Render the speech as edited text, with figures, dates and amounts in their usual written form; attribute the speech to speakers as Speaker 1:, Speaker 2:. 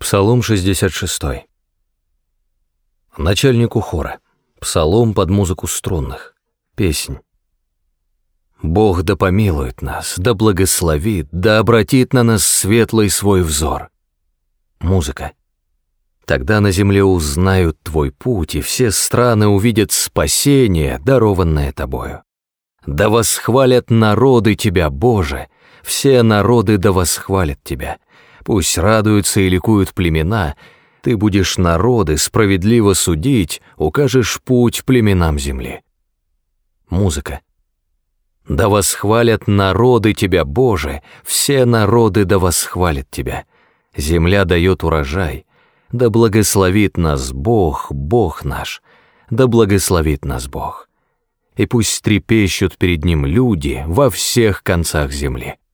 Speaker 1: Псалом 66. Начальнику хора. Псалом под музыку струнных. Песнь. Бог да помилует нас, да благословит, да обратит на нас светлый свой взор. Музыка. Тогда на земле узнают твой путь, и все страны увидят спасение, дарованное тобою. Да восхвалят народы тебя, Боже, все народы да восхвалят тебя. Пусть радуются и ликуют племена, ты будешь народы справедливо судить, укажешь путь племенам земли. Музыка. Да восхвалят народы тебя, Боже, все народы да восхвалят тебя. Земля дает урожай, да благословит нас Бог, Бог наш, да благословит нас Бог. И пусть трепещут перед Ним люди во всех концах земли.